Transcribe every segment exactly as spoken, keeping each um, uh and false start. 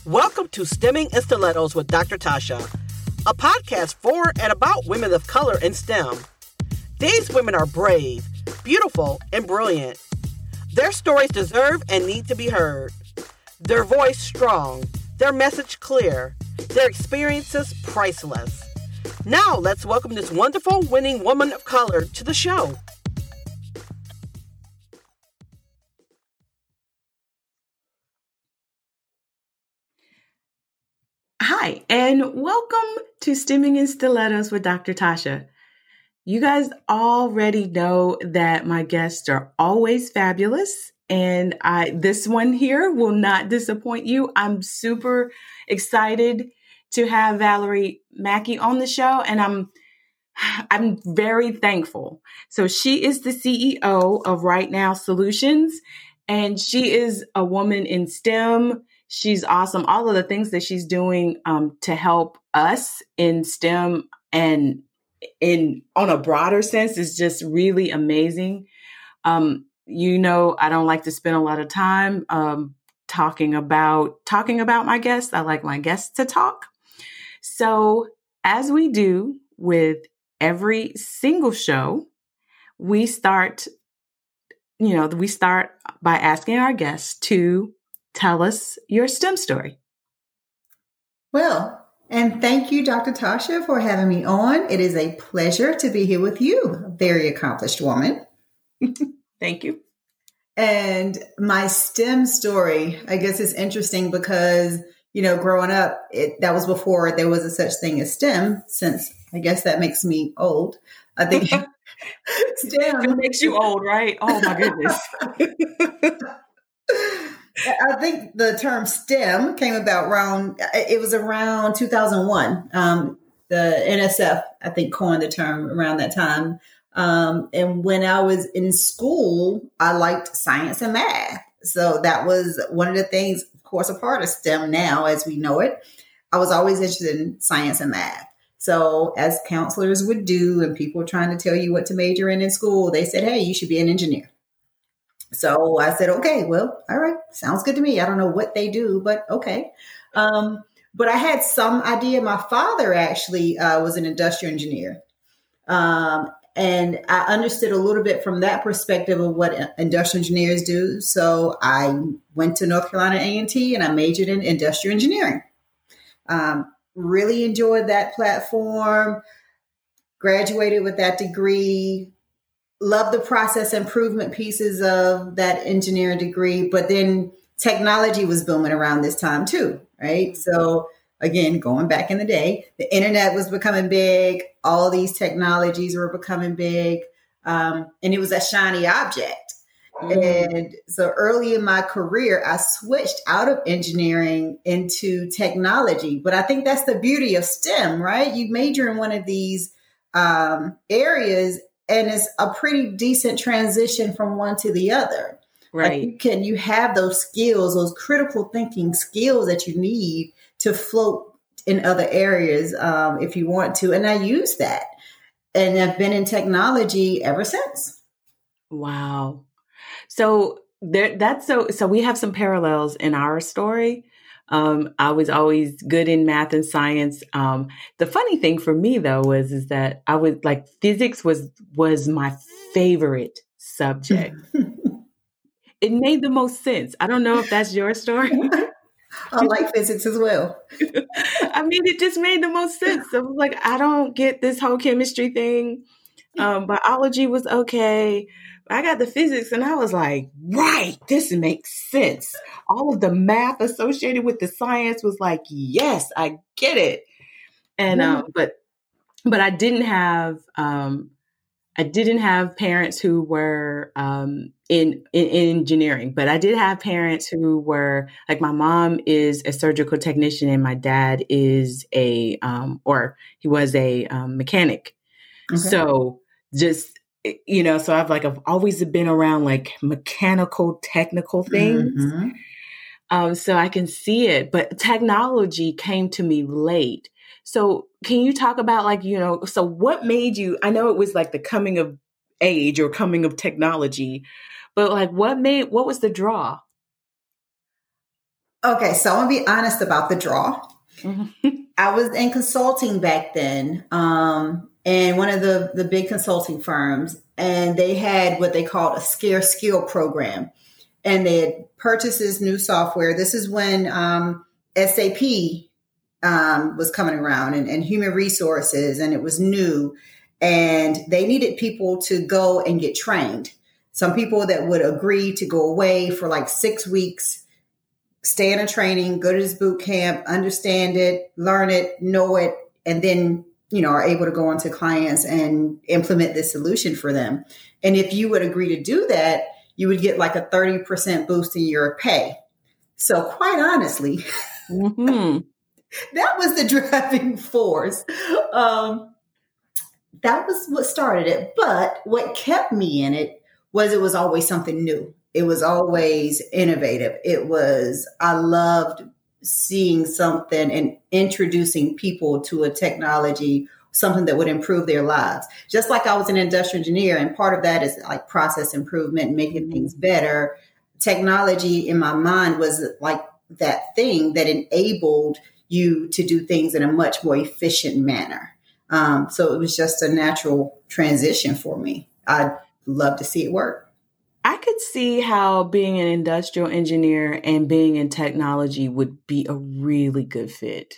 Welcome to Stemming in Stilettos with Doctor Tasha, a podcast for and about women of color in STEM. These women are brave, beautiful, and brilliant. Their stories deserve and need to be heard. Their voice strong, their message clear, their experiences priceless. Now let's welcome this wonderful winning woman of color to the show. Hi, and welcome to Stemming in Stilettos with Doctor Tasha. You guys already know that my guests are always fabulous, and I this one here will not disappoint you. I'm super excited to have Valerie Mackey on the show, and I'm I'm very thankful. So she is the C E O of Right Now Solutions, and she is a woman in STEM. She's awesome. All of the things that she's doing um, to help us in STEM and in on a broader sense is just really amazing. Um, you know, I don't like to spend a lot of time um, talking about talking about my guests. I like my guests to talk. So as we do with every single show, we start, you know, we start by asking our guests to tell us your STEM story. Well, and thank you, Doctor Tasha, for having me on. It is a pleasure to be here with you, a very accomplished woman. Thank you. And my STEM story, I guess, is interesting because, you know, growing up, it, that was before there was a such thing as STEM, since I guess that makes me old. I think STEM it makes you old, right? Oh, my goodness. I think the term STEM came about around, it was around two thousand one. Um, the N S F, I think, coined the term around that time. Um, and when I was in school, I liked science and math. So that was one of the things, of course, a part of STEM now as we know it. I was always interested in science and math. So as counselors would do, and people trying to tell you what to major in in school, they said, hey, you should be an engineer. So I said, okay, well, all right. Sounds good to me. I don't know what they do, but okay. Um, but I had some idea. My father actually uh, was an industrial engineer. Um, and I understood a little bit from that perspective of what industrial engineers do. So I went to North Carolina A and T and I majored in industrial engineering. Um, really enjoyed that platform, graduated with that degree. Love the process improvement pieces of that engineering degree, but then technology was booming around this time too, right? So again, going back in the day, the internet was becoming big. All these technologies were becoming big, um, and it was a shiny object. Mm. And so early in my career, I switched out of engineering into technology. But I think that's the beauty of STEM, right? You major in one of these um, areas, and it's a pretty decent transition from one to the other. Right. Like you can, you have those skills, those critical thinking skills that you need to float in other areas um, if you want to. And I use that. And I've been in technology ever since. Wow. So there, that's so, so we have some parallels in our story. Um, I was always good in math and science. Um, the funny thing for me though was, is that I was like, physics was, was my favorite subject. It made the most sense. I don't know if that's your story. I like physics as well. I mean, it just made the most sense. I was like, I don't get this whole chemistry thing. Um, biology was okay. I got the physics and I was like, right, this makes sense. All of the math associated with the science was like, yes, I get it. And, um, but, but I didn't have, um, I didn't have parents who were, um, in, in, in engineering, but I did have parents who were like, my mom is a surgical technician and my dad is a, um, or he was a, um, mechanic. Okay. So just, you know, so I've like, I've always been around like mechanical, technical things. Mm-hmm. Um, so I can see it, but technology came to me late. So can you talk about like, you know, so what made you, I know it was like the coming of age or coming of technology, but like what made, what was the draw? Okay, so I'm gonna be honest about the draw. I was in consulting back then, um, and one of the, the big consulting firms, and they had what they called a scarce skill program. And they had purchased this new software. This is when um, S A P um, was coming around and, and human resources, and it was new. And they needed people to go and get trained. Some people that would agree to go away for like six weeks, stay in a training, go to this boot camp, understand it, learn it, know it, and then, you know, are able to go into clients and implement this solution for them. And if you would agree to do that, you would get like a thirty percent boost in your pay. So quite honestly, mm-hmm. that was the driving force. Um, that was what started it. But what kept me in it was it was always something new. It was always innovative. It was, I loved seeing something and introducing people to a technology, something that would improve their lives. Just like I was an industrial engineer, and part of that is like process improvement, making things better. Technology in my mind was like that thing that enabled you to do things in a much more efficient manner. Um, so it was just a natural transition for me. I'd love to see it work. I could see how being an industrial engineer and being in technology would be a really good fit.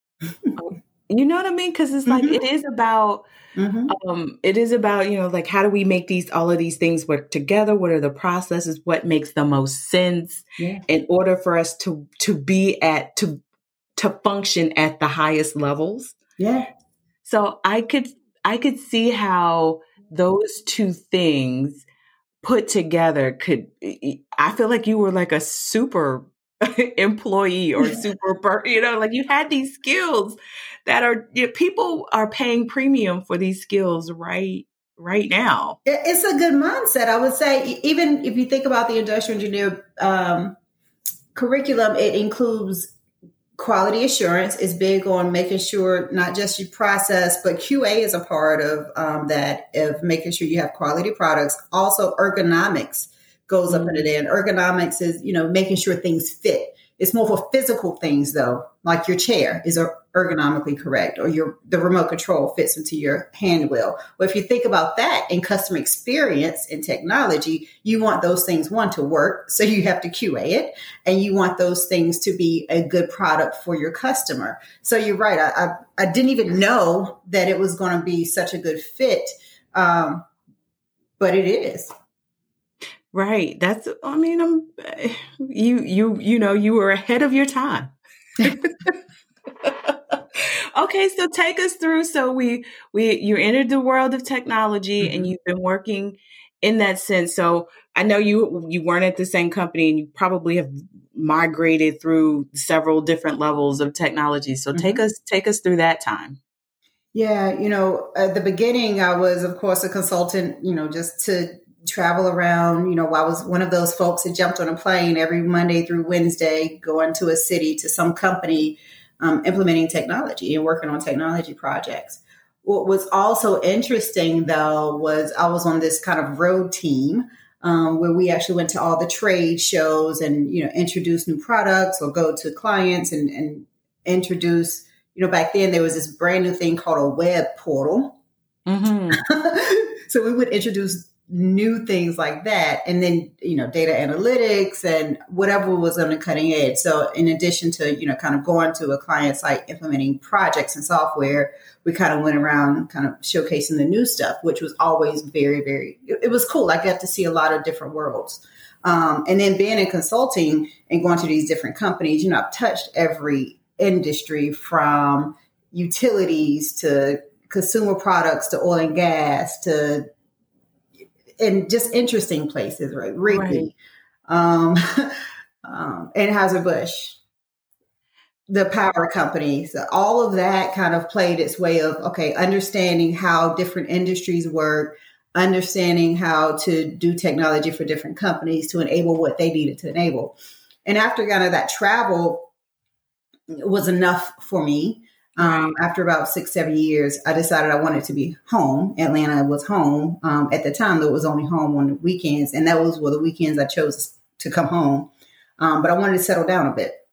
You know what I mean? Because it's like, mm-hmm. it is about, mm-hmm. um, it is about, you know, like, how do we make these, all of these things work together? What are the processes? What makes the most sense yeah. in order for us to, to be at, to, to function at the highest levels? Yeah. So I could, I could see how those two things put together could, I feel like you were like a super employee or super, you know, like you had these skills that are, you know, people are paying premium for these skills right, right now. It's a good mindset. I would say, even if you think about the industrial engineer um, curriculum, it includes quality assurance. Is big on making sure not just you process, but Q A is a part of um, that, of making sure you have quality products. Also, ergonomics goes up into there. And ergonomics is, you know, making sure things fit. It's more for physical things, though, like your chair is ergonomically correct, or your the remote control fits into your hand wheel. Well, if you think about that in customer experience and technology, you want those things, one, to work, so you have to Q A it, and you want those things to be a good product for your customer. So you're right. I I, I didn't even know that it was going to be such a good fit, um, but it is. Right. That's, I mean, I'm, you, you, you know, you were ahead of your time. Okay. So take us through. So we, we, you entered the world of technology, mm-hmm. and you've been working in that sense. So I know you, you weren't at the same company, and you probably have migrated through several different levels of technology. So mm-hmm. take us, take us through that time. Yeah. You know, at the beginning, I was, of course, a consultant, you know, just to travel around. You know, I was one of those folks that jumped on a plane every Monday through Wednesday, going to a city, to some company, um, implementing technology and working on technology projects. What was also interesting, though, was I was on this kind of road team um, where we actually went to all the trade shows and, you know, introduce new products or go to clients and, and introduce, you know, back then there was this brand new thing called a web portal. Mm-hmm. So we would introduce new things like that. And then, you know, data analytics and whatever was on the cutting edge. So in addition to, you know, kind of going to a client site, implementing projects and software, we kind of went around kind of showcasing the new stuff, which was always very, very, it, it was cool. I got to see a lot of different worlds. Um, and then being in consulting and going to these different companies, you know, I've touched every industry from utilities to consumer products to oil and gas to in just interesting places, right? Wrigley, right. Um, um, Anheuser-Busch, the power companies, all of that kind of played its way of, okay, understanding how different industries work, understanding how to do technology for different companies to enable what they needed to enable. And after kind of that travel was enough for me. Um, after about six, seven years, I decided I wanted to be home. Atlanta was home. Um, at the time, it was only home on the weekends. And that was one of the weekends I chose to come home. Um, but I wanted to settle down a bit.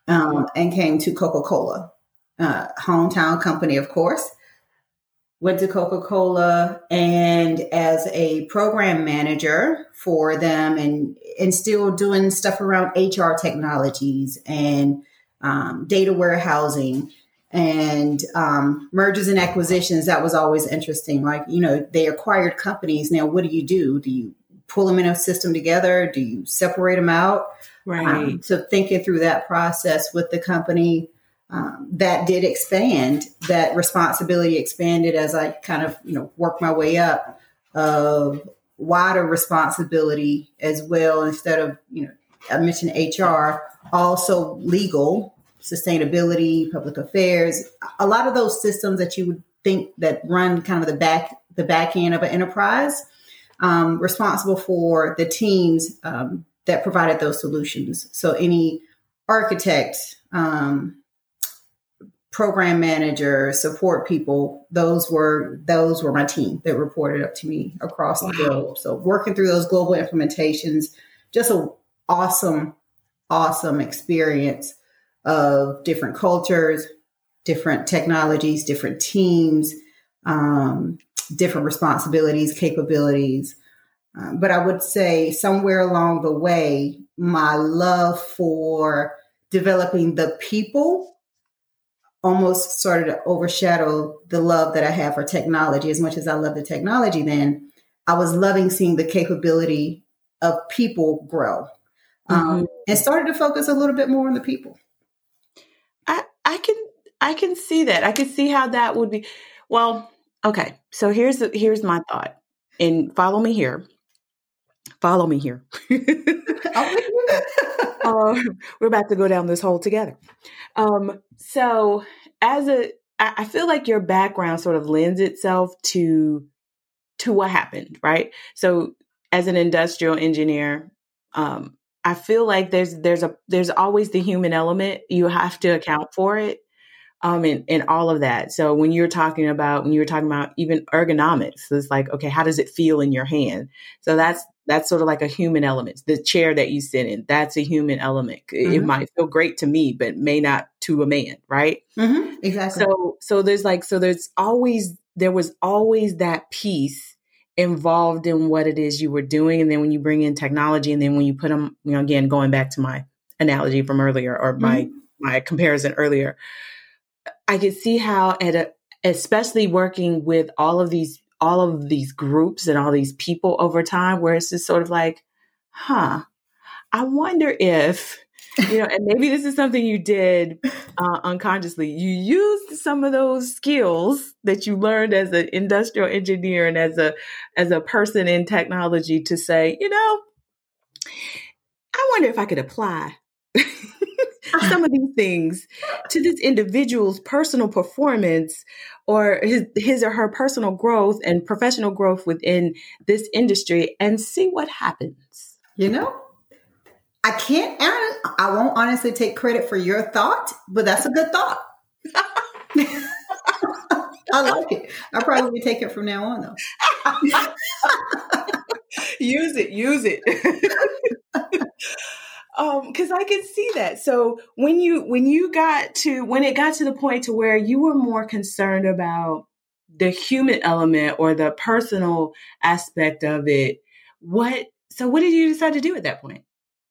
um, and came to Coca-Cola, uh, hometown company, of course. Went to Coca-Cola and as a program manager for them and, and still doing stuff around H R technologies and um, data warehousing and um, mergers and acquisitions. That was always interesting. Like, you know, they acquired companies. Now, what do you do? Do you pull them in a system together? Do you separate them out? Right. Um, so thinking through that process with the company, um, that did expand, that responsibility expanded as I kind of, you know, worked my way up of wider responsibility as well. Instead of, you know, I mentioned H R, also legal, sustainability, public affairs, a lot of those systems that you would think that run kind of the back, the back end of an enterprise, um, responsible for the teams um, that provided those solutions. So any architect, um, program manager, support people, those were those were my team that reported up to me across wow. the globe. So working through those global implementations, just an awesome, awesome experience of different cultures, different technologies, different teams, um, different responsibilities, capabilities. Um, but I would say somewhere along the way, my love for developing the people almost started to overshadow the love that I have for technology. As much as I love the technology then, I was loving seeing the capability of people grow um, mm-hmm. and started to focus a little bit more on the people. I, I can I can see that. I can see how that would be. Well, okay. So here's the, here's my thought. And follow me here. Follow me here. uh, we're about to go down this hole together. Um, so as a, I, I feel like your background sort of lends itself to, to what happened, right? So as an industrial engineer, um, I feel like there's, there's a, there's always the human element. You have to account for it. Um, and, and all of that. So when you're talking about, when you were talking about even ergonomics, it's like, okay, how does it feel in your hand? So that's, that's sort of like a human element. The chair that you sit in, that's a human element. Mm-hmm. It might feel great to me, but may not to a man. Right. Mm-hmm. Exactly. So, so there's like, so there's always, there was always that piece involved in what it is you were doing. And then when you bring in technology and then when you put them, you know, again, going back to my analogy from earlier or my, mm-hmm. my comparison earlier, I could see how at a, especially working with all of these, all of these groups and all these people over time, where it's just sort of like, huh, I wonder if, you know, and maybe this is something you did uh, unconsciously. You used some of those skills that you learned as an industrial engineer and as a, as a person in technology to say, you know, I wonder if I could apply some of these things to this individual's personal performance or his, his or her personal growth and professional growth within this industry and see what happens. You know, I can't, I won't honestly take credit for your thought, but that's a good thought. I like it. I'll probably take it from now on though. Use it, use it. Um, cause I can see that. So when you, when you got to, when it got to the point to where you were more concerned about the human element or the personal aspect of it, what, so what did you decide to do at that point?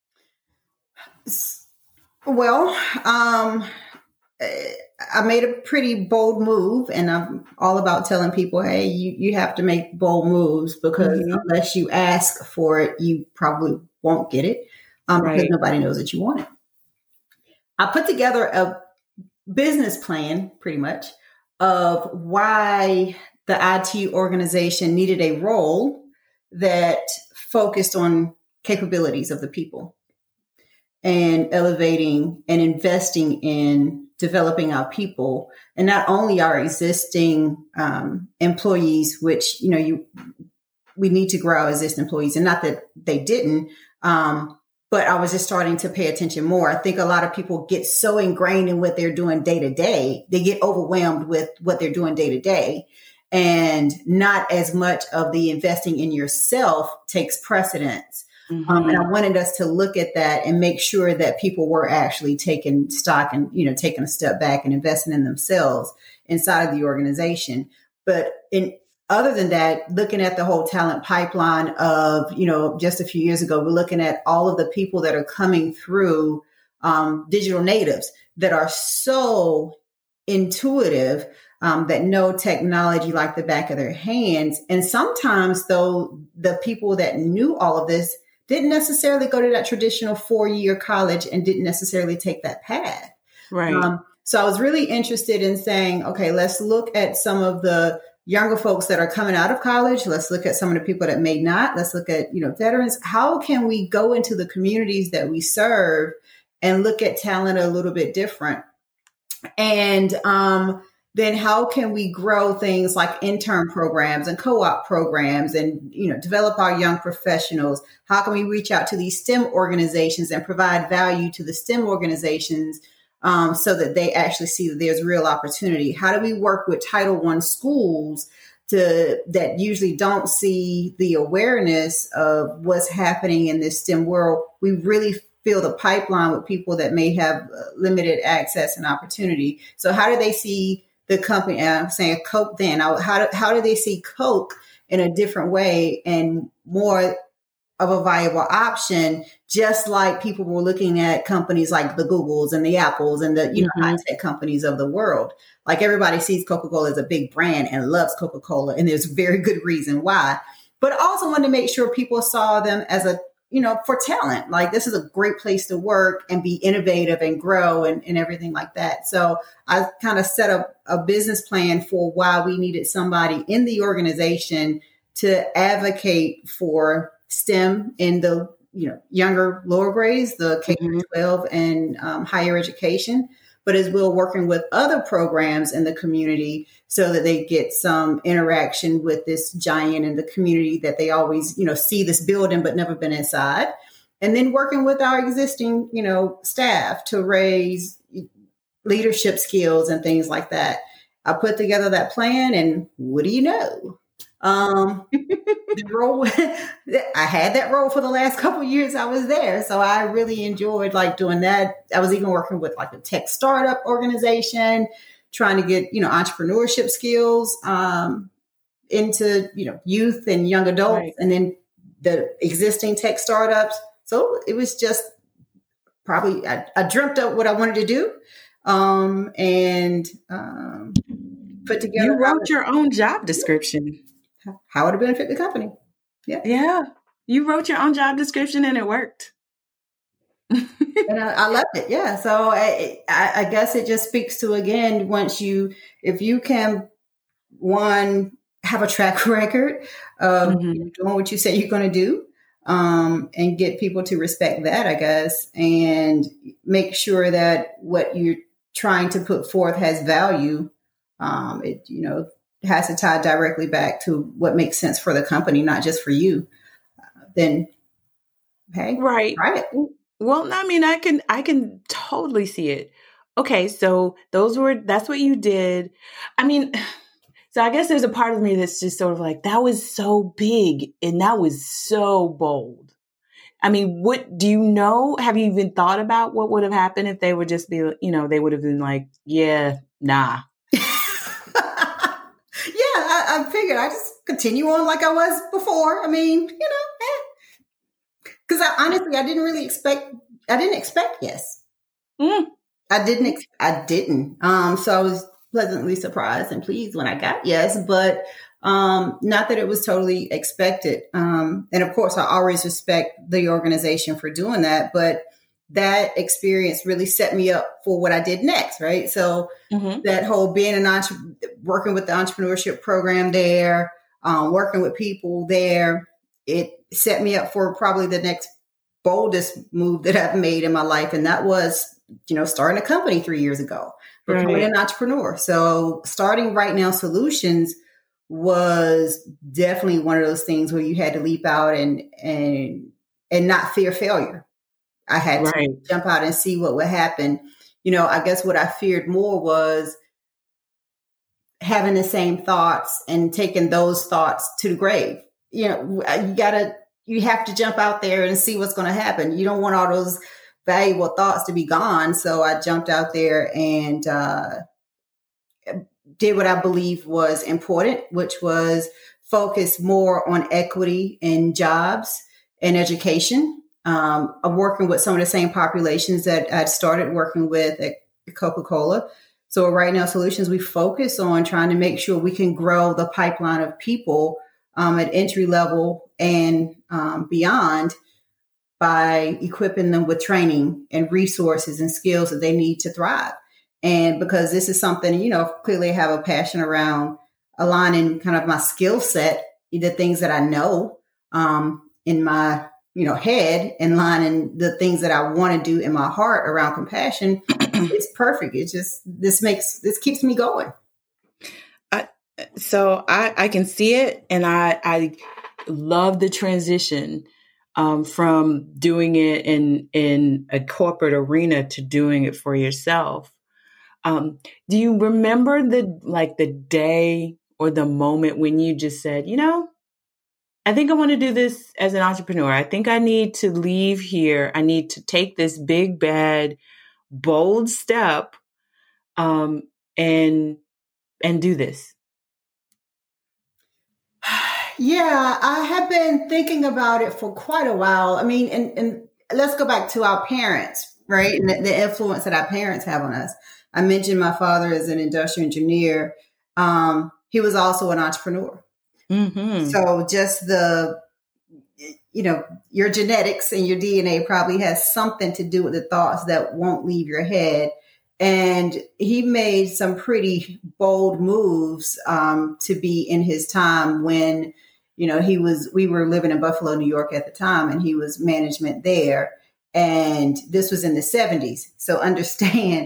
Well, um, I made a pretty bold move and I'm all about telling people, hey, you, you have to make bold moves because mm-hmm. unless you ask for it, you probably won't get it. Um, right. Because nobody knows that you want it. I put together a business plan, pretty much, of why the I T organization needed a role that focused on capabilities of the people and elevating and investing in developing our people, and not only our existing um, employees, which you know you we need to grow our existing employees, and not that they didn't. Um, But I was just starting to pay attention more. I think a lot of people get so ingrained in what they're doing day to day. They get overwhelmed with what they're doing day to day. And not as much of the investing in yourself takes precedence. Mm-hmm. Um, and I wanted us to look at that and make sure that people were actually taking stock and, you know, taking a step back and investing in themselves inside of the organization. But in other than that, looking at the whole talent pipeline of, you know, just a few years ago, we're looking at all of the people that are coming through, um, digital natives that are so intuitive, um, that know technology like the back of their hands. And sometimes, though, the people that knew all of this didn't necessarily go to that traditional four-year college and didn't necessarily take that path. Right. Um, so I was really interested in saying, okay, let's look at some of the younger folks that are coming out of college. Let's look at some of the people that may not. Let's look at, you know, veterans. How can we go into the communities that we serve and look at talent a little bit different? And um, then how can we grow things like intern programs and co-op programs and, you know, develop our young professionals? How can we reach out to these STEM organizations and provide value to the STEM organizations um, so that they actually see that there's real opportunity? How do we work with Title One schools to that usually don't see the awareness of what's happening in this STEM world? We really fill the pipeline with people that may have limited access and opportunity. So how do they see the company? And I'm saying Coke then. How do, how do they see Coke in a different way and more of a viable option, just like people were looking at companies like the Googles and the Apples and the, you Mm-hmm. know, high-tech companies of the world. Like everybody sees Coca-Cola as a big brand and loves Coca-Cola, and there's very good reason why. But I also wanted to make sure people saw them as a, you know, for talent. Like this is a great place to work and be innovative and grow and, and everything like that. So I kind of set up a business plan for why we needed somebody in the organization to advocate for STEM in the, you know, younger, lower grades, the K through twelve and um, higher education, but as well working with other programs in the community so that they get some interaction with this giant in the community that they always, you know, see this building but never been inside. And then working with our existing, you know, staff to raise leadership skills and things like that. I put together that plan, and what do you know? Um, the role, I had that role for the last couple of years I was there. So I really enjoyed like doing that. I was even working with like a tech startup organization, trying to get, you know, entrepreneurship skills, um, into, you know, youth and young adults, right. And then the existing tech startups. So it was just probably, I, I dreamt up what I wanted to do. Um, and, um, put together. You wrote your own job description. How would it benefit the company? Yeah. Yeah. You wrote your own job description and it worked. And I, I loved it. Yeah. So I, I, I guess it just speaks to, again, once you, if you can, one, have a track record of mm-hmm. doing what you say you're going to do, um, and get people to respect that, I guess, and make sure that what you're trying to put forth has value. Um, it, you know, has to tie directly back to what makes sense for the company, not just for you. Uh, then, hey, right, right. Well, I mean, I can, I can totally see it. Okay, so those were, that's what you did. I mean, so I guess there's a part of me that's just sort of like, that was so big and that was so bold. I mean, what do you know? Have you even thought about what would have happened if they would just be, you know, they would have been like, yeah, nah. Yeah, I, I figured I just continue on like I was before. I mean, you know, because eh. I honestly, I didn't really expect, I didn't expect yes. Mm. I didn't, ex- I didn't. Um, so I was pleasantly surprised and pleased when I got yes, but um, not that it was totally expected. Um, and of course, I always respect the organization for doing that, but that experience really set me up for what I did next, right? So mm-hmm. that whole being an entrepreneur, working with the entrepreneurship program there, um, working with people there, it set me up for probably the next boldest move that I've made in my life. And that was, you know, starting a company three years ago, becoming right. an entrepreneur. So starting Right Now Solutions was definitely one of those things where you had to leap out and, and, and not fear failure. I had right. to jump out and see what would happen. You know, I guess what I feared more was having the same thoughts and taking those thoughts to the grave. You know, you gotta, you have to jump out there and see what's going to happen. You don't want all those valuable thoughts to be gone. So I jumped out there and uh, did what I believe was important, which was focus more on equity in jobs and education. Um, I'm working with some of the same populations that I'd started working with at Coca-Cola. So at Right Now Solutions, we focus on trying to make sure we can grow the pipeline of people um, at entry level and um, beyond by equipping them with training and resources and skills that they need to thrive. And because this is something, you know, clearly I have a passion around aligning kind of my skill set, the things that I know um, in my, you know, head, and lining the things that I want to do in my heart around compassion. It's perfect. It just, this makes, this keeps me going. I, so I, I can see it. And I, I love the transition um, from doing it in, in a corporate arena to doing it for yourself. Um, do you remember the, like the day or the moment when you just said, you know, I think I want to do this as an entrepreneur. I think I need to leave here. I need to take this big, bad, bold step, um, and, and do this. Yeah, I have been thinking about it for quite a while. I mean, and, and let's go back to our parents, right? And the, the influence that our parents have on us. I mentioned my father is an industrial engineer. Um, he was also an entrepreneur. Mm-hmm. So just the, you know, your genetics and your D N A probably has something to do with the thoughts that won't leave your head. And he made some pretty bold moves um, to be in his time when, you know, he was, we were living in Buffalo, New York at the time, and he was management there. And this was in the seventies. So understand,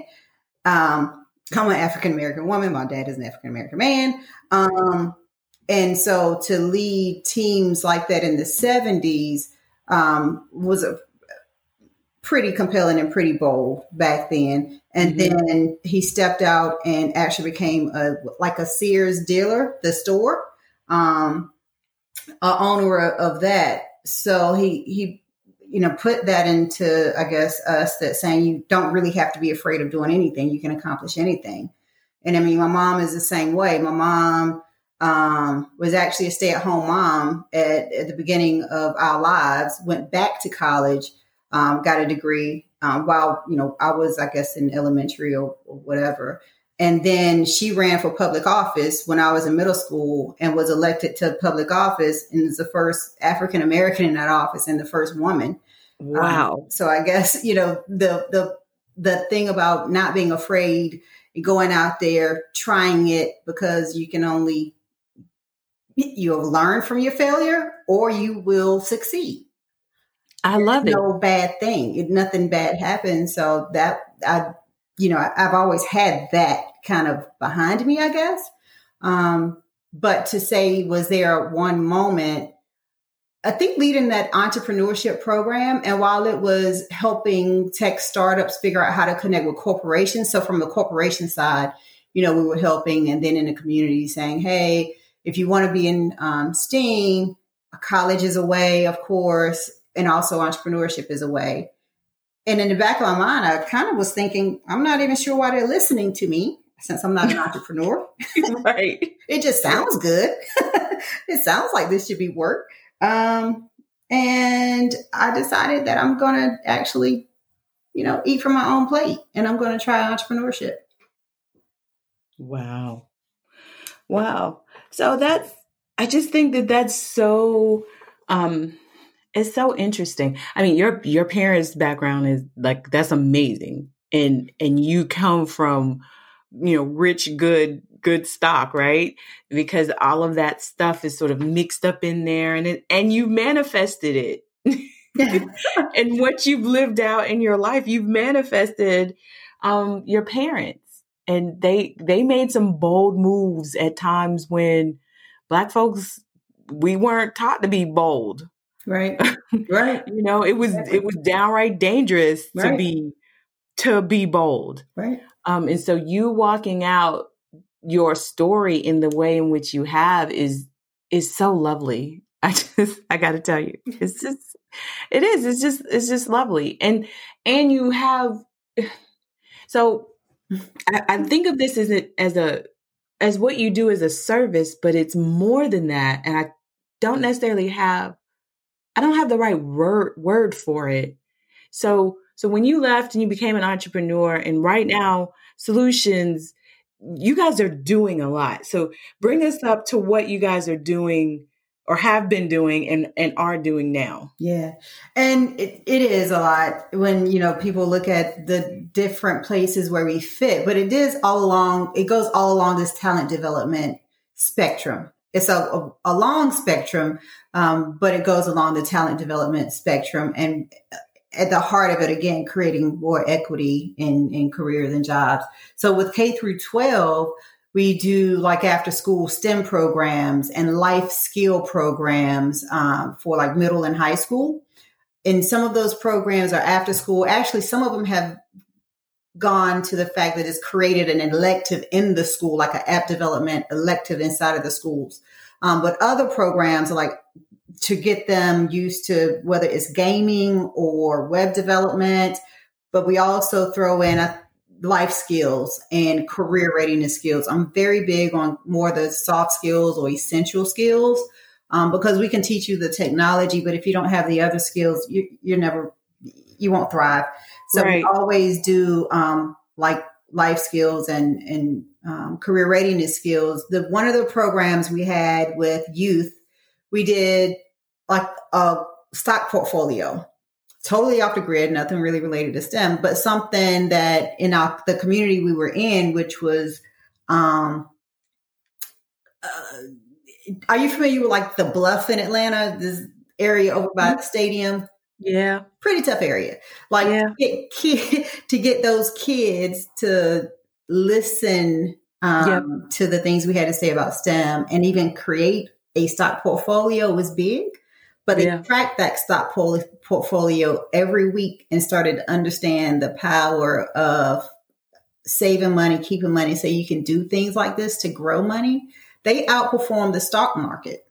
um, I'm an African-American woman. My dad is an African-American man. Um, and so to lead teams like that in the seventies um, was a pretty compelling and pretty bold back then. And mm-hmm. then he stepped out and actually became a, like a Sears dealer, the store, um, a owner of that. So he, he, you know, put that into, I guess, us that saying you don't really have to be afraid of doing anything. You can accomplish anything. And I mean, my mom is the same way. My mom um, was actually a stay-at-home mom at, at the beginning of our lives, went back to college, um, got a degree um, while, you know, I was, I guess, in elementary or, or whatever. And then she ran for public office when I was in middle school and was elected to public office, and was the first African-American in that office and the first woman. Wow. Um, so I guess, you know, the, the, the thing about not being afraid, going out there, trying it, because you can only, you'll learn from your failure or you will succeed. I love There's it. No bad thing. It, nothing bad happens. So that I, you know, I've always had that kind of behind me, I guess. Um, but to say, was there one moment, I think leading that entrepreneurship program, and while it was helping tech startups figure out how to connect with corporations. So from the corporation side, you know, we were helping, and then in the community saying, hey, if you want to be in um, STEAM, college is a way, of course, and also entrepreneurship is a way. And in the back of my mind, I kind of was thinking, I'm not even sure why they're listening to me since I'm not an entrepreneur. Right. It just sounds good. It sounds like this should be work. Um, and I decided that I'm going to actually, you know, eat from my own plate, and I'm going to try entrepreneurship. Wow. Wow. So that's, I just think that that's so, um, it's so interesting. I mean, your, your parents' background is like, that's amazing. And, and you come from, you know, rich, good, good stock, right? Because all of that stuff is sort of mixed up in there, and it, and you manifested it. Yeah. And what you've lived out in your life, you've manifested, um, your parents. And they, they made some bold moves at times when Black folks, we weren't taught to be bold. Right. Right. You know, it was, exactly. It was downright dangerous right. to be, to be bold. Right. Um, and so you walking out your story in the way in which you have is, is so lovely. I just, I got to tell you, it's just, it is, it's just, it's just lovely. And, and you have, so I, I think of this as a, as a, as what you do as a service, but it's more than that. And I don't necessarily have, I don't have the right word, word for it. So, so when you left and you became an entrepreneur, and right now Solutions, you guys are doing a lot. So bring us up to what you guys are doing or have been doing and, and are doing now. Yeah. And it, it is a lot when, you know, people look at the different places where we fit, but it is all along, it goes all along this talent development spectrum. It's a, a, a long spectrum, um, but it goes along the talent development spectrum. And at the heart of it, again, creating more equity in, in careers and jobs. So with K through twelve, we do like after school STEM programs and life skill programs um, for like middle and high school. And some of those programs are after school. Actually, some of them have gone to the fact that it's created an elective in the school, like an app development elective inside of the schools. Um, but other programs are like to get them used to whether it's gaming or web development. But we also throw in a life skills and career readiness skills. I'm very big on more the soft skills or essential skills um, because we can teach you the technology, but if you don't have the other skills, you, you're never, you won't thrive. So right. we always do um, like life skills and, and um, career readiness skills. The one of the programs we had with youth, we did like a stock portfolio. Totally off the grid, nothing really related to STEM, but something that in our, the community we were in, which was, um, uh, are you familiar with like the Bluff in Atlanta, this area over by the stadium? Yeah. Pretty tough area. Like yeah. to, get kid, to get those kids to listen um, yep. to the things we had to say about STEM and even create a stock portfolio was big. But they yeah. tracked that stock pol- portfolio every week and started to understand the power of saving money, keeping money, so you can do things like this to grow money. They outperformed the stock market.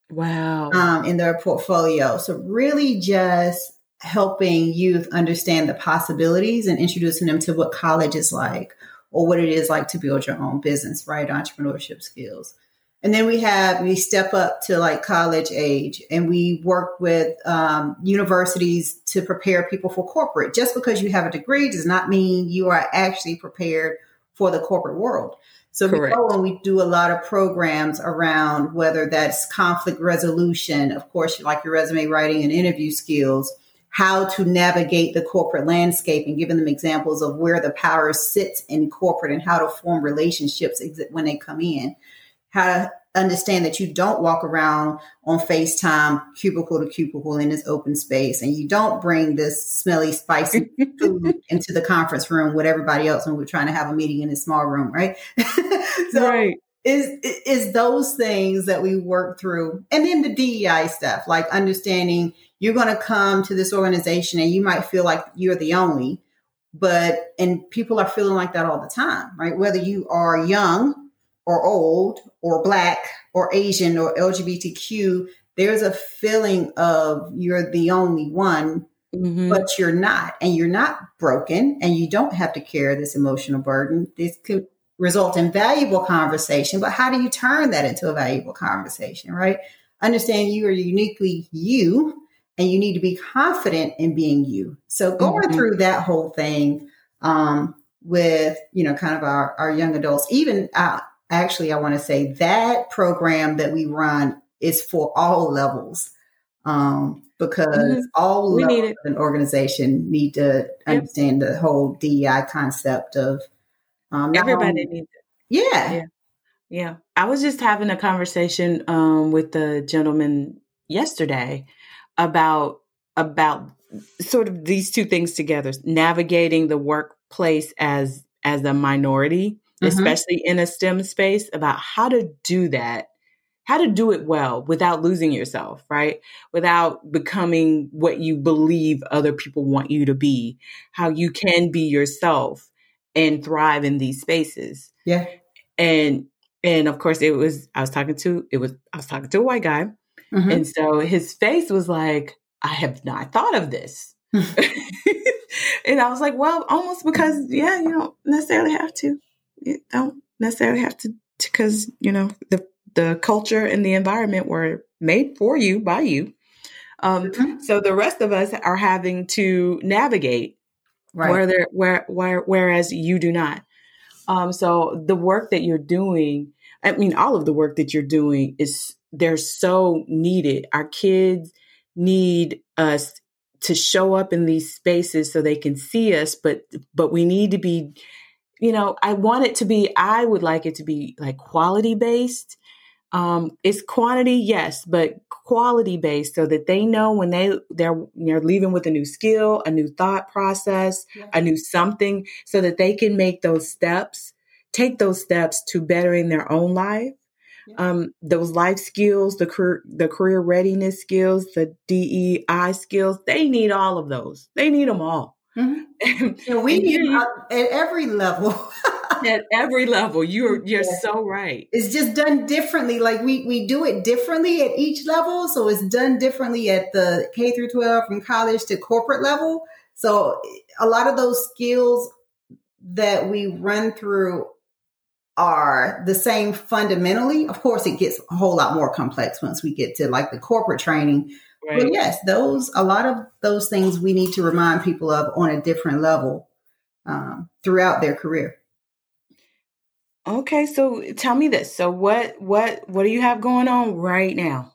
Wow. Um, in their portfolio. So really just helping youth understand the possibilities and introducing them to what college is like or what it is like to build your own business, right? Entrepreneurship skills. And then we have, we step up to like college age and we work with um, universities to prepare people for corporate. Just because you have a degree does not mean you are actually prepared for the corporate world. So we go and we do a lot of programs around whether that's conflict resolution, of course, like your resume writing and interview skills, how to navigate the corporate landscape and giving them examples of where the power sits in corporate and how to form relationships when they come in. How to understand that you don't walk around on FaceTime cubicle to cubicle in this open space and you don't bring this smelly, spicy food into the conference room with everybody else when we're trying to have a meeting in a small room, right? so right. Is, is those things that we work through. And then the D E I stuff, like understanding you're going to come to this organization and you might feel like you're the only, but, and people are feeling like that all the time, right? Whether you are young, or old, or Black, or Asian, or L G B T Q, there's a feeling of you're the only one, mm-hmm. but you're not. And you're not broken, and you don't have to carry this emotional burden. This could result in valuable conversation, but how do you turn that into a valuable conversation, right? Understand you are uniquely you, and you need to be confident in being you. So going mm-hmm. through that whole thing um, with, you know, kind of our, our young adults, even uh, Actually, I want to say that program that we run is for all levels um, because mm-hmm. all we levels of an organization need to yep. understand the whole D E I concept of um, everybody only, needs it. Yeah. yeah. Yeah. I was just having a conversation um, with the gentleman yesterday about about sort of these two things together, navigating the workplace as as a minority. Mm-hmm. Especially in a STEM space, about how to do that, how to do it well without losing yourself, right? Without becoming what you believe other people want you to be, how you can be yourself and thrive in these spaces. Yeah. And, and of course it was, I was talking to, it was, I was talking to a white guy Mm-hmm. And so his face was like, I have not thought of this. And I was like, well, almost because, yeah, you don't necessarily have to. You don't necessarily have to, because, you know, the, the culture and the environment were made for you, by you. Um, mm-hmm. So the rest of us are having to navigate, right. where there, where, where, whereas you do not. Um, so the work that you're doing, I mean, all of the work that you're doing is, they're so needed. Our kids need us to show up in these spaces so they can see us, but, but we need to be, you know, I want it to be, I would like it to be like quality based. Um, it's quantity, yes, but quality based so that they know when they, they're, they're leaving with a new skill, a new thought process, yeah. a new something, so that they can make those steps, take those steps to bettering their own life. Um, those life skills, the career, the career readiness skills, the D E I skills, they need all of those. They need them all. Mm-hmm. And we need them at every level. At every level. You're, you're yeah. so right. It's just done differently. Like we, we do it differently at each level. So it's done differently at the K through twelve, from college to corporate level. So a lot of those skills that we run through are the same fundamentally. Of course, it gets a whole lot more complex once we get to like the corporate training. Right. But yes, those, a lot of those things we need to remind people of on a different level um, throughout their career. Okay. So tell me this. So what, what, what do you have going on right now?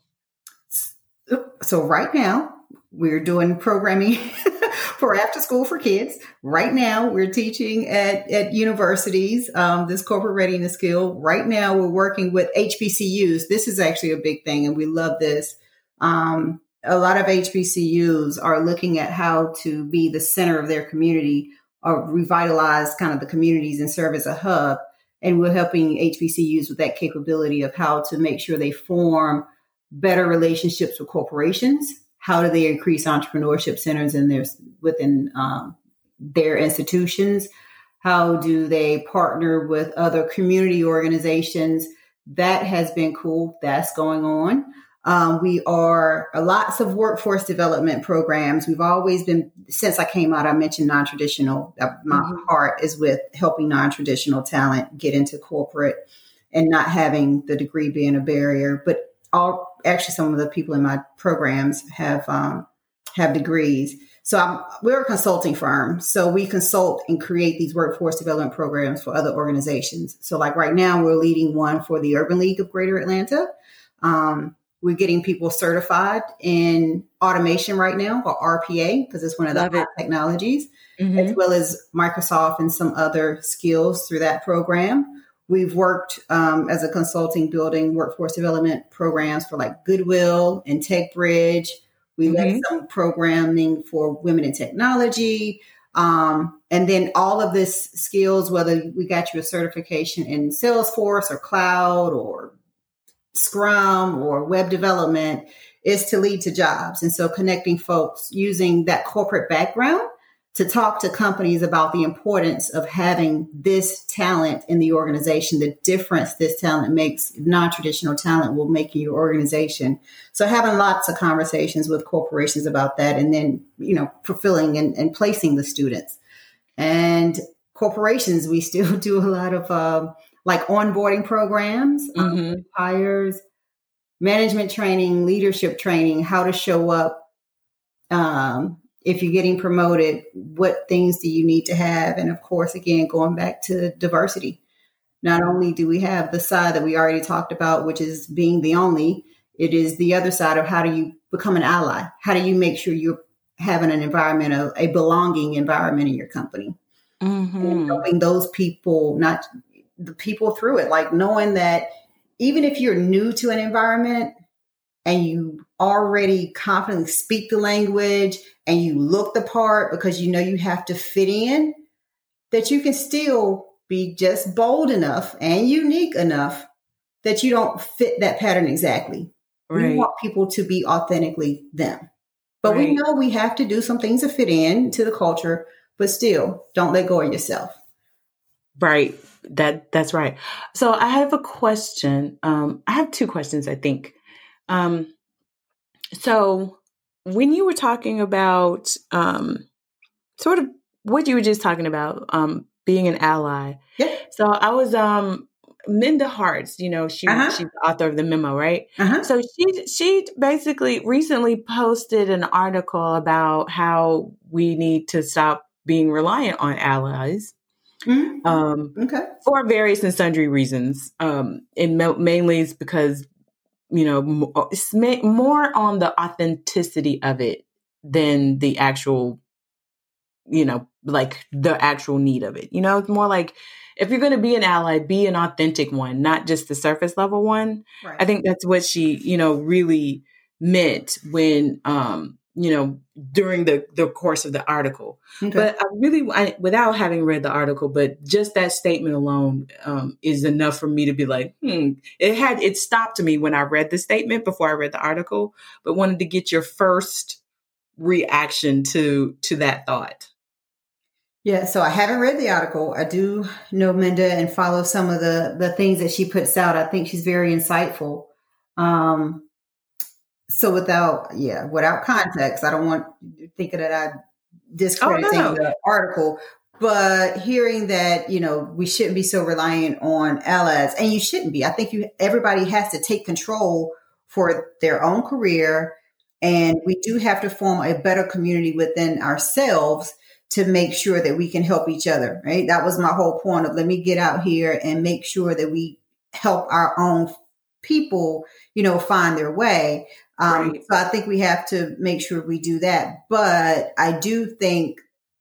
So right now we're doing programming for after school for kids. Right now, we're teaching at, at universities, um, this corporate readiness skill. Right now, we're working with H B C Us. This is actually a big thing, and we love this. Um, a lot of H B C Us are looking at how to be the center of their community or revitalize kind of the communities and serve as a hub. And we're helping H B C Us with that capability of how to make sure they form better relationships with corporations. How do they increase entrepreneurship centers in their, within um, their institutions? How do they partner with other community organizations? That has been cool. That's going on. Um, we are uh, lots of workforce development programs. We've always been, since I came out, I mentioned non-traditional. Uh, my mm-hmm. heart is with helping non-traditional talent get into corporate and not having the degree being a barrier. But all actually, some of the people in my programs have um, have degrees. So I'm, we're a consulting firm. So we consult and create these workforce development programs for other organizations. So like right now, we're leading one for the Urban League of Greater Atlanta. Um, we're getting people certified in automation right now, or R P A, because it's one of the hot technologies, mm-hmm. as well as Microsoft and some other skills through that program. We've worked um, as a consulting building workforce development programs for like Goodwill and TechBridge. We mm-hmm. led some programming for women in technology. Um, and then all of this skills, whether we got you a certification in Salesforce or cloud or Scrum or web development, is to lead to jobs. And so connecting folks using that corporate background to talk to companies about the importance of having this talent in the organization, the difference this talent makes, non-traditional talent will make in your organization. So having lots of conversations with corporations about that, and then, you know, fulfilling and, and placing the students. And corporations, we still do a lot of uh, like onboarding programs, mm-hmm. um, hires, management training, leadership training, how to show up. Um, If you're getting promoted, what things do you need to have? And of course, again, going back to diversity. Not only do we have the side that we already talked about, which is being the only, it is the other side of how do you become an ally? How do you make sure you're having an environment of a belonging environment in your company? Mm-hmm. And helping those people, not the people through it, like knowing that even if you're new to an environment and you already confidently speak the language and you look the part because you know you have to fit in, that you can still be just bold enough and unique enough that you don't fit that pattern exactly. Right. We want people to be authentically them. But right. we know we have to do some things to fit in to the culture, but still don't let go of yourself. Right. That that's right. So I have a question. Um, I have two questions, I think. Um, so when you were talking about um, sort of what you were just talking about, um, being an ally. Yeah. So I was um, Minda Harts, you know, she Uh-huh. she's the author of the memo, right? Uh-huh. So she she basically recently posted an article about how we need to stop being reliant on allies. Mm-hmm. Um, Okay. for various and sundry reasons. Um, and mo- mainly it's because, you know, mo- it's ma- more on the authenticity of it than the actual, you know, like the actual need of it. You know, it's more like if you're going to be an ally, be an authentic one, not just the surface level one. Right. I think that's what she, you know, really meant when, um, you know, during the, the course of the article. Okay. But I really, I, without having read the article, but just that statement alone um, is enough for me to be like, hmm, it had, it stopped me when I read the statement before I read the article, but wanted to get your first reaction to, to that thought. Yeah, so I haven't read the article. I do know Minda and follow some of the, the things that she puts out. I think she's very insightful. Um, so without, yeah, without context, I don't want you thinking that I'm discrediting Oh, no, no. the article, but hearing that, you know, we shouldn't be so reliant on allies, and you shouldn't be. I think you everybody has to take control for their own career, and we do have to form a better community within ourselves to make sure that we can help each other, right? That was my whole point of let me get out here and make sure that we help our own people, you know, find their way. Um, Right. So I think we have to make sure we do that. But I do think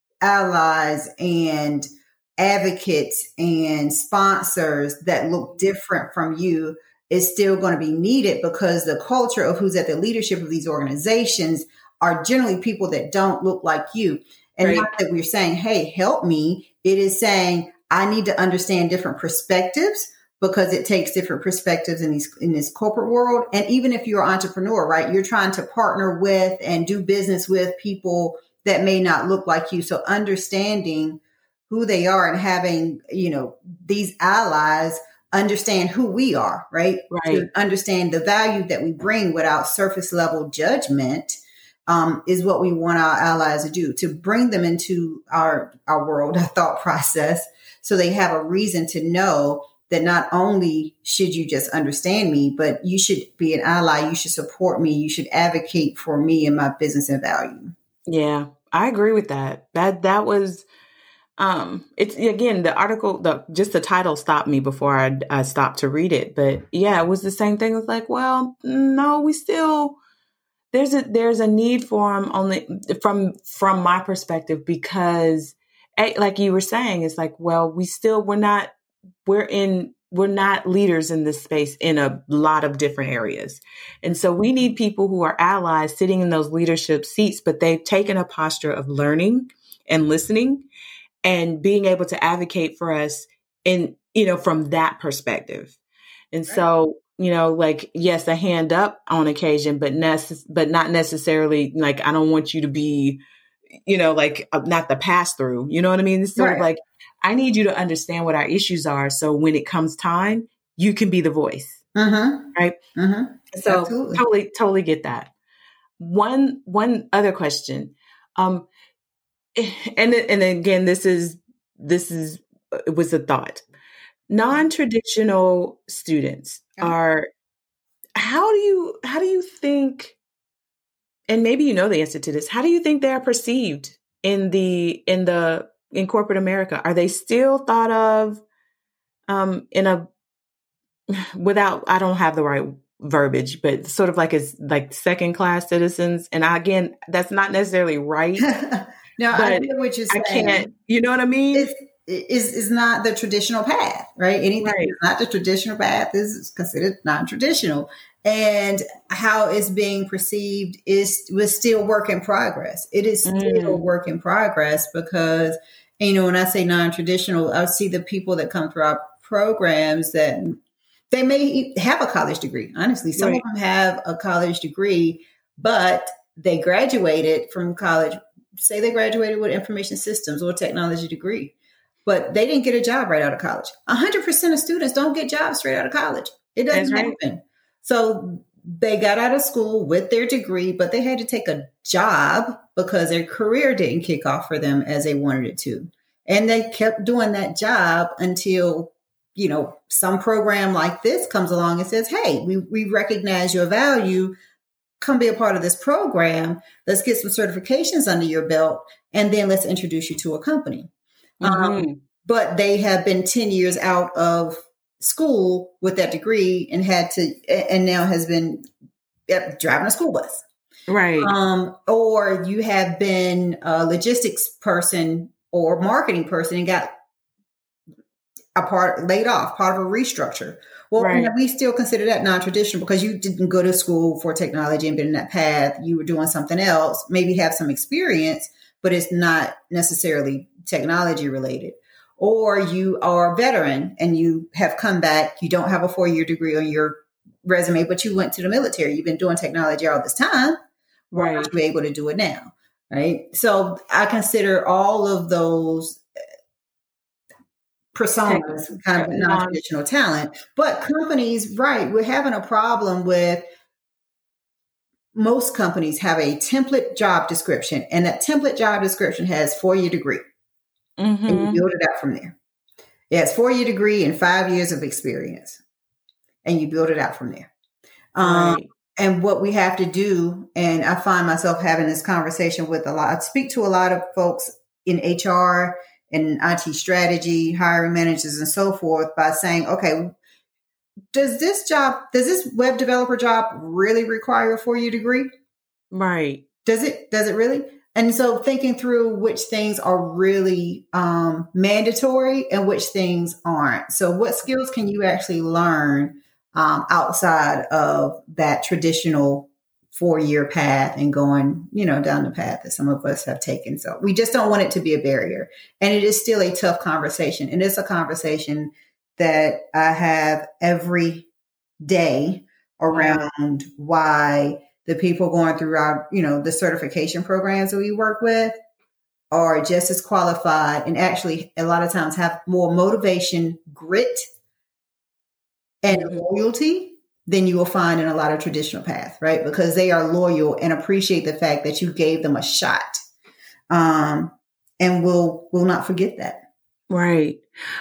allies and advocates and sponsors that look different from you is still going to be needed, because the culture of who's at the leadership of these organizations are generally people that don't look like you. And Right. not that we're saying, hey, help me. It is saying, I need to understand different perspectives, because it takes different perspectives in these in this corporate world. And even if you're an entrepreneur, right, you're trying to partner with and do business with people that may not look like you. So understanding who they are and having, you know, these allies understand who we are, right? Right. To understand the value that we bring without surface level judgment. Um, is what we want our allies to do, to bring them into our, our world, our thought process, so they have a reason to know that not only should you just understand me, but you should be an ally. You should support me. You should advocate for me and my business and value. Yeah, I agree with that. That, that was, um, it's again, the article, the, just the title stopped me before I, I stopped to read it. But yeah, it was the same thing. It was like, well, no, we still, There's a there's a need for them only from from my perspective, because like you were saying, it's like, well, we still we're not we're in we're not leaders in this space in a lot of different areas. And so we need people who are allies sitting in those leadership seats, but they've taken a posture of learning and listening and being able to advocate for us in, you know, from that perspective. And Right. so, you know, like, yes, a hand up on occasion, but necess- but not necessarily like, I don't want you to be, you know, like uh, not the pass through, you know what I mean? It's sort Right. of like, I need you to understand what our issues are. So when it comes time, you can be the voice. Mm-hmm. Right. Mm-hmm. So Absolutely. totally, totally get that. One, one other question. Um, and, and again, this is, this is, it was a thought. Non-traditional students are, how do you, how do you think, and maybe you know the answer to this, how do you think they are perceived in the, in the, in corporate America? Are they still thought of um, in a, without, I don't have the right verbiage, but sort of like as like second class citizens? And I, again, that's not necessarily right. No, but I get what you're saying. I can't, you know what I mean? It's, is is not the traditional path, right? Anything Right. that's not the traditional path is considered non-traditional. And how it's being perceived is was still work in progress. It is still Mm. work in progress, because, you know, when I say non-traditional, I see the people that come through our programs that they may have a college degree. Honestly, some Right. of them have a college degree, but they graduated from college. Say they graduated with information systems or technology degree, but they didn't get a job right out of college. one hundred percent of students don't get jobs straight out of college. It doesn't That's right. happen. So they got out of school with their degree, but they had to take a job because their career didn't kick off for them as they wanted it to. And they kept doing that job until, you know, some program like this comes along and says, hey, we, we recognize your value. Come be a part of this program. Let's get some certifications under your belt. And then let's introduce you to a company. Mm-hmm. Um, but they have been ten years out of school with that degree and had to, and now has been driving a school bus. Right. Um, or you have been a logistics person or marketing person and got a part laid off, part of a restructure. Well, right. you know, we still consider that non-traditional because you didn't go to school for technology and been in that path. You were doing something else, maybe have some experience, but it's not necessarily technology related. Or you are a veteran and you have come back. You don't have a four-year degree on your resume, but you went to the military. You've been doing technology all this time. Right. Why you're able to do it now. Right. So I consider all of those personas kind of non-traditional talent, but companies, right. We're having a problem with most companies have a template job description, and that template job description has four-year degree. Mm-hmm. And you build it out from there. It has four-year degree and five years of experience, and you build it out from there. Um, right. And what we have to do, and I find myself having this conversation with a lot, I speak to a lot of folks in H R and I T strategy, hiring managers and so forth by saying, okay, does this job, does this web developer job really require a four-year degree? Right. Does it, does it really? And so thinking through which things are really um, mandatory and which things aren't. So what skills can you actually learn um, outside of that traditional four-year path and going, you know, down the path that some of us have taken. So we just don't want it to be a barrier. And it is still a tough conversation. And it's a conversation that I have every day around why the people going through our, you know, the certification programs that we work with are just as qualified and actually a lot of times have more motivation, grit, and mm-hmm. loyalty than you will find in a lot of traditional paths, right? Because they are loyal and appreciate the fact that you gave them a shot. Um, and we'll, we'll not forget that. Right.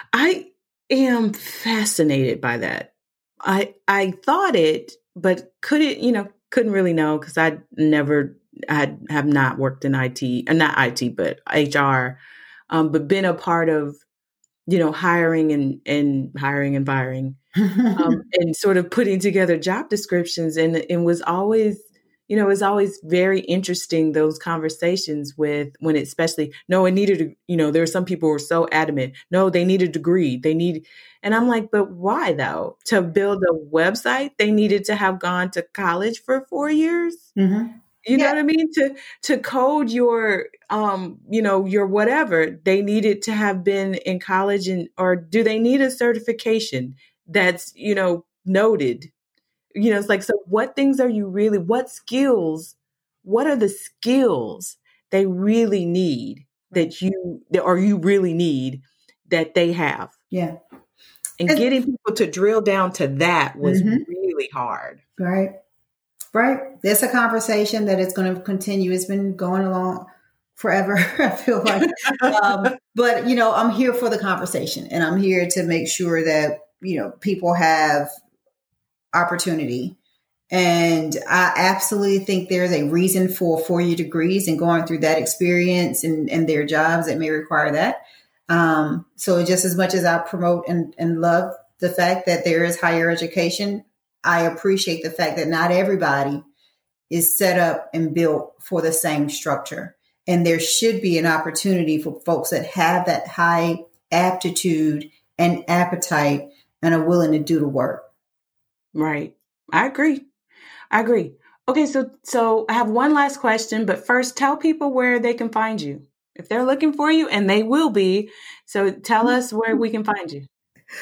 I am fascinated by that. I, I thought it, but could it, you know, couldn't really know because I never, I have not worked in I T, uh, not I T, but H R, um, but been a part of, you know, hiring and, and hiring and firing, um, and sort of putting together job descriptions. And it was always, you know, it was always very interesting, those conversations with when it, especially, no, it needed, a, you know, there were some people who were so adamant, no, they need a degree. They need, and I'm like, but why though? To build a website, they needed to have gone to college for four years. Mm-hmm. You yeah. know what I mean? To, to code your, um, you know, your whatever, they needed to have been in college and, or do they need a certification that's, you know, noted? You know, it's like, so what things are you really, what skills, what are the skills they really need that you, or you really need that they have? Yeah. And, and getting people to drill down to that was mm-hmm. really hard. Right. Right. It's a conversation that is going to continue. It's been going along forever, I feel like. um, but, you know, I'm here for the conversation and I'm here to make sure that, you know, people have opportunity. And I absolutely think there's a reason for four-year degrees and going through that experience and, and their jobs that may require that. Um, so just as much as I promote and, and love the fact that there is higher education, I appreciate the fact that not everybody is set up and built for the same structure. And there should be an opportunity for folks that have that high aptitude and appetite and are willing to do the work. Right. I agree. I agree. Okay. So, so I have one last question, but first tell people where they can find you if they're looking for you, and they will be. So tell us where we can find you.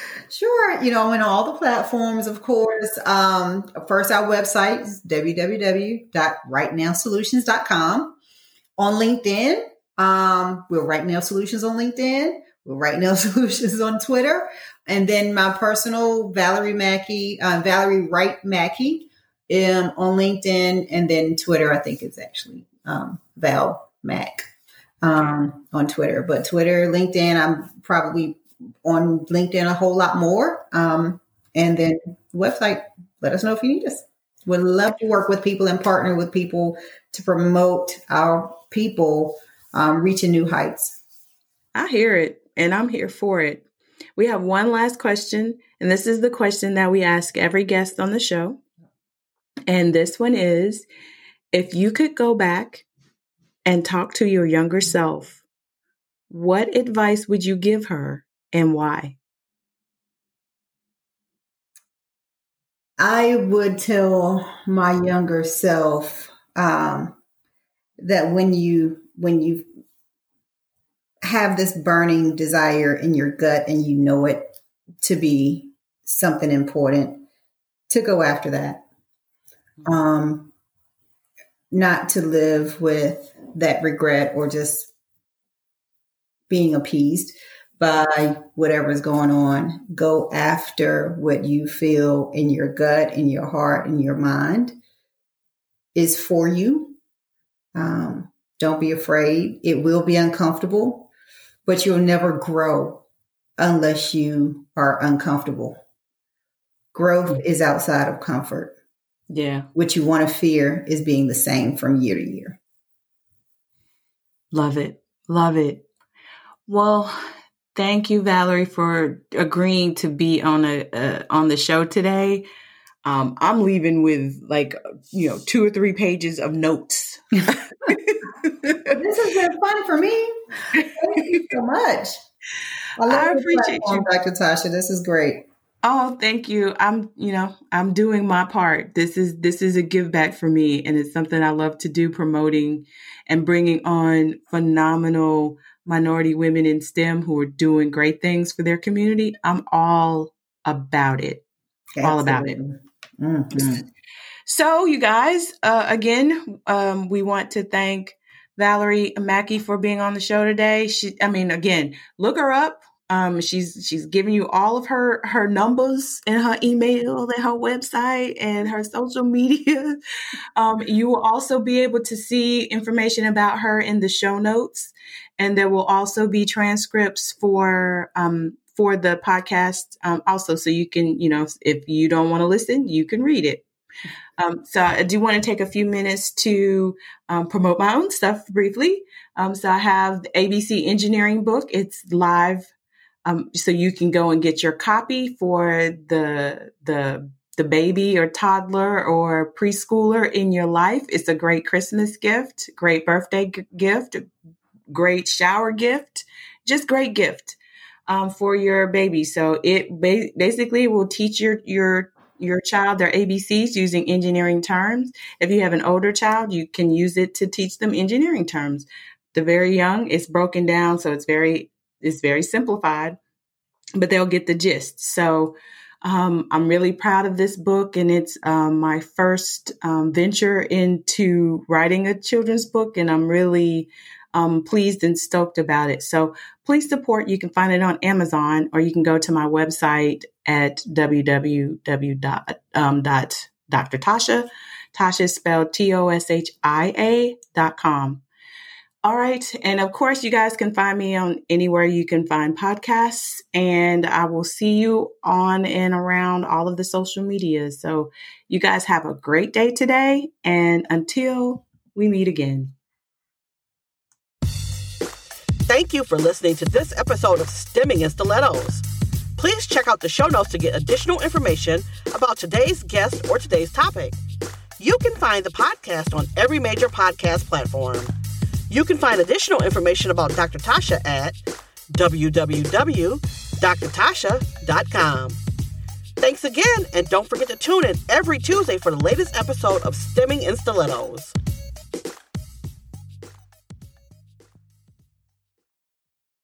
Sure. You know, in all the platforms, of course. Um, first, our website is w w w dot right now solutions dot com. On LinkedIn, um, we're Right Now Solutions on LinkedIn. We're Right Now Solutions on Twitter. And then my personal Valerie Mackey, uh, Valerie Wright Mackey um, on LinkedIn, and then Twitter, I think it's actually um, Val Mack um, on Twitter. But Twitter, LinkedIn, I'm probably on LinkedIn a whole lot more. Um, and then website, let us know if you need us. We'd love to work with people and partner with people to promote our people um, reaching new heights. I hear it, and I'm here for it. We have one last question, and this is the question that we ask every guest on the show. And this one is, if you could go back and talk to your younger self, what advice would you give her and why? I would tell my younger self um, that when you when you have this burning desire in your gut and you know it to be something important, to go after that. Um, not to live with that regret or just being appeased by whatever's going on. Go after what you feel in your gut, in your heart, in your mind is for you. Um, don't be afraid. It will be uncomfortable, but you'll never grow unless you are uncomfortable. Growth is outside of comfort. Yeah. What you want to fear is being the same from year to year. Love it. Love it. Well, thank you, Valerie, for agreeing to be on a uh, on the show today. Um, I'm leaving with like, you know, two or three pages of notes. This has been fun for me. Thank you so much. I, love I appreciate you, Doctor Tasha. This is great. Oh, thank you. I'm, you know, I'm doing my part. This is, this is a give back for me. And it's something I love to do, promoting and bringing on phenomenal minority women in STEM who are doing great things for their community. I'm all about it. Absolutely. All about it. Mm-hmm. So you guys, uh, again, um, we want to thank Valerie Mackey for being on the show today. She, I mean, again, look her up. Um, she's, she's giving you all of her, her numbers and her email and her website and her social media. Um, you will also be able to see information about her in the show notes. And there will also be transcripts for, um, for the podcast, um, also. So you can, you know, if you don't want to listen, you can read it. Um, so I do want to take a few minutes to um, promote my own stuff briefly. Um, so I have the A B C Engineering book. It's live. Um, so you can go and get your copy for the, the, the baby or toddler or preschooler in your life. It's a great Christmas gift, great birthday g- gift, great shower gift, just great gift, um, for your baby. So it ba- basically will teach your, your, your child their A B Cs using engineering terms. If you have an older child, you can use it to teach them engineering terms. The very young, it's broken down. So it's very, it's very simplified, but they'll get the gist. So um, I'm really proud of this book, and it's um, my first um, venture into writing a children's book, and I'm really um, pleased and stoked about it. So please support. You can find it on Amazon, or you can go to my website at w w w dot doctor tasha. Tasha is spelled T O S H I A dot com. All right. And of course, you guys can find me on anywhere you can find podcasts, and I will see you on and around all of the social media. So you guys have a great day today. And until we meet again. Thank you for listening to this episode of Stemming in Stilettos. Please check out the show notes to get additional information about today's guest or today's topic. You can find the podcast on every major podcast platform. You can find additional information about Doctor Tasha at w w w dot dr tasha dot com. Thanks again, and don't forget to tune in every Tuesday for the latest episode of Stemming in Stilettos.